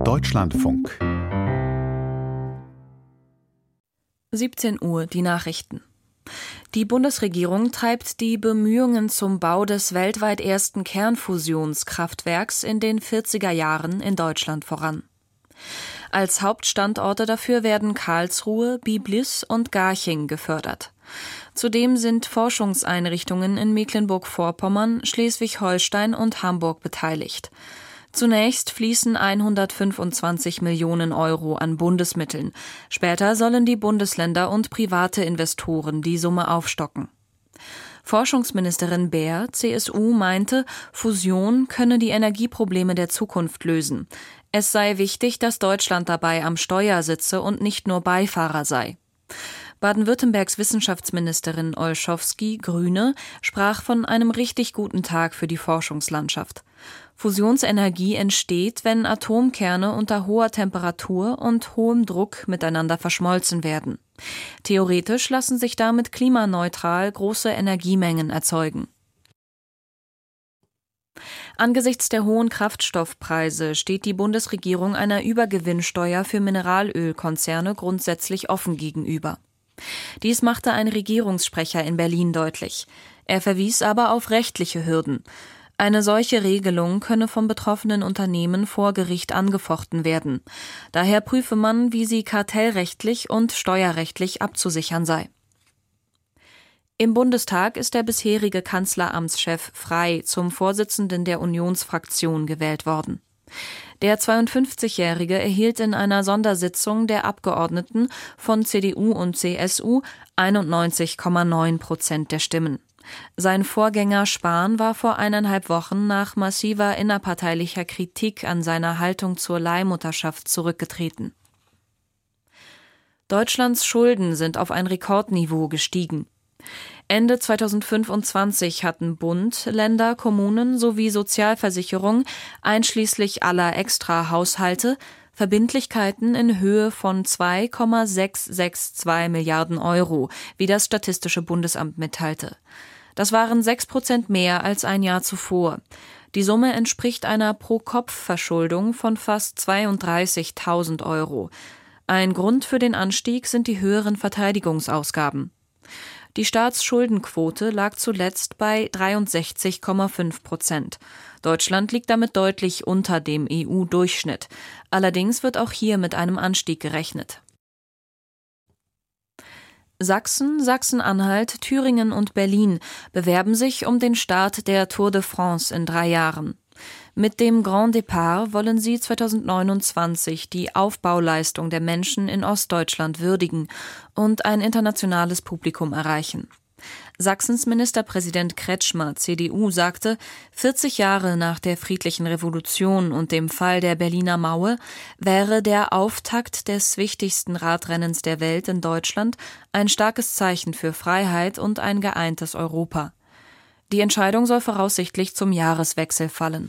Deutschlandfunk. 17 Uhr, die Nachrichten. Die Bundesregierung treibt die Bemühungen zum Bau des weltweit ersten Kernfusionskraftwerks in den 40er Jahren in Deutschland voran. Als Hauptstandorte dafür werden Karlsruhe, Biblis und Garching gefördert. Zudem sind Forschungseinrichtungen in Mecklenburg-Vorpommern, Schleswig-Holstein und Hamburg beteiligt. Zunächst fließen 125 Millionen Euro an Bundesmitteln. Später sollen die Bundesländer und private Investoren die Summe aufstocken. Forschungsministerin Baer, CSU, meinte, Fusion könne die Energieprobleme der Zukunft lösen. Es sei wichtig, dass Deutschland dabei am Steuer sitze und nicht nur Beifahrer sei. Baden-Württembergs Wissenschaftsministerin Olschowski, Grüne, sprach von einem richtig guten Tag für die Forschungslandschaft. Fusionsenergie entsteht, wenn Atomkerne unter hoher Temperatur und hohem Druck miteinander verschmolzen werden. Theoretisch lassen sich damit klimaneutral große Energiemengen erzeugen. Angesichts der hohen Kraftstoffpreise steht die Bundesregierung einer Übergewinnsteuer für Mineralölkonzerne grundsätzlich offen gegenüber. Dies machte ein Regierungssprecher in Berlin deutlich. Er verwies aber auf rechtliche Hürden. Eine solche Regelung könne vom betroffenen Unternehmen vor Gericht angefochten werden. Daher prüfe man, wie sie kartellrechtlich und steuerrechtlich abzusichern sei. Im Bundestag ist der bisherige Kanzleramtschef Frey zum Vorsitzenden der Unionsfraktion gewählt worden. Der 52-Jährige erhielt in einer Sondersitzung der Abgeordneten von CDU und CSU 91,9% der Stimmen. Sein Vorgänger Spahn war vor 1,5 Wochen nach massiver innerparteilicher Kritik an seiner Haltung zur Leihmutterschaft zurückgetreten. Deutschlands Schulden sind auf ein Rekordniveau gestiegen. Ende 2025 hatten Bund, Länder, Kommunen sowie Sozialversicherung, einschließlich aller Extrahaushalte, Verbindlichkeiten in Höhe von 2,662 Milliarden Euro, wie das Statistische Bundesamt mitteilte. Das waren 6% mehr als ein Jahr zuvor. Die Summe entspricht einer Pro-Kopf-Verschuldung von fast 32.000 Euro. Ein Grund für den Anstieg sind die höheren Verteidigungsausgaben. Die Staatsschuldenquote lag zuletzt bei 63,5%. Deutschland liegt damit deutlich unter dem EU-Durchschnitt. Allerdings wird auch hier mit einem Anstieg gerechnet. Sachsen, Sachsen-Anhalt, Thüringen und Berlin bewerben sich um den Start der Tour de France in 3 Jahren. Mit dem Grand Départ wollen sie 2029 die Aufbauleistung der Menschen in Ostdeutschland würdigen und ein internationales Publikum erreichen. Sachsens Ministerpräsident Kretschmer, CDU, sagte, 40 Jahre nach der friedlichen Revolution und dem Fall der Berliner Mauer wäre der Auftakt des wichtigsten Radrennens der Welt in Deutschland ein starkes Zeichen für Freiheit und ein geeintes Europa. Die Entscheidung soll voraussichtlich zum Jahreswechsel fallen.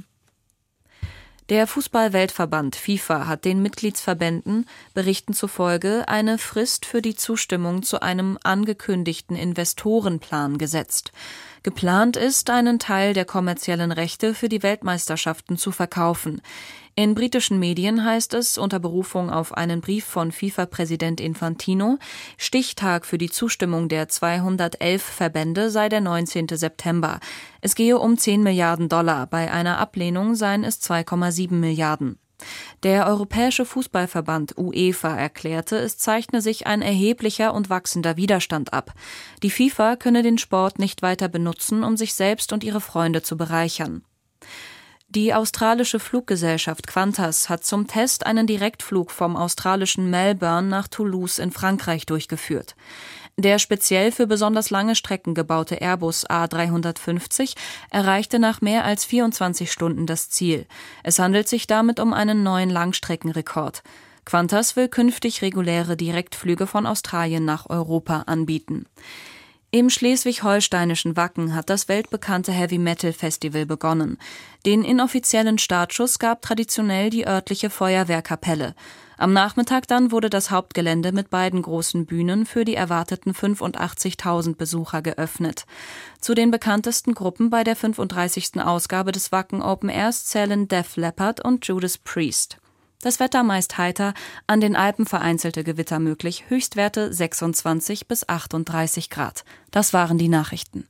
Der Fußball-Weltverband FIFA hat den Mitgliedsverbänden, Berichten zufolge, eine Frist für die Zustimmung zu einem angekündigten Investorenplan gesetzt. Geplant ist, einen Teil der kommerziellen Rechte für die Weltmeisterschaften zu verkaufen. In britischen Medien heißt es, unter Berufung auf einen Brief von FIFA-Präsident Infantino, Stichtag für die Zustimmung der 211 Verbände sei der 19. September. Es gehe um 10 Milliarden $, bei einer Ablehnung seien es 2,7 Milliarden. Der Europäische Fußballverband UEFA erklärte, es zeichne sich ein erheblicher und wachsender Widerstand ab. Die FIFA könne den Sport nicht weiter benutzen, um sich selbst und ihre Freunde zu bereichern. Die australische Fluggesellschaft Qantas hat zum Test einen Direktflug vom australischen Melbourne nach Toulouse in Frankreich durchgeführt. Der speziell für besonders lange Strecken gebaute Airbus A350 erreichte nach mehr als 24 Stunden das Ziel. Es handelt sich damit um einen neuen Langstreckenrekord. Qantas will künftig reguläre Direktflüge von Australien nach Europa anbieten. Im schleswig-holsteinischen Wacken hat das weltbekannte Heavy-Metal-Festival begonnen. Den inoffiziellen Startschuss gab traditionell die örtliche Feuerwehrkapelle. Am Nachmittag dann wurde das Hauptgelände mit beiden großen Bühnen für die erwarteten 85.000 Besucher geöffnet. Zu den bekanntesten Gruppen bei der 35. Ausgabe des Wacken Open Airs zählen Def Leppard und Judas Priest. Das Wetter meist heiter, an den Alpen vereinzelte Gewitter möglich, Höchstwerte 26 bis 38 Grad. Das waren die Nachrichten.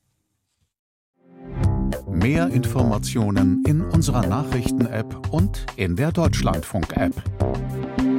Mehr Informationen in unserer Nachrichten-App und in der Deutschlandfunk-App.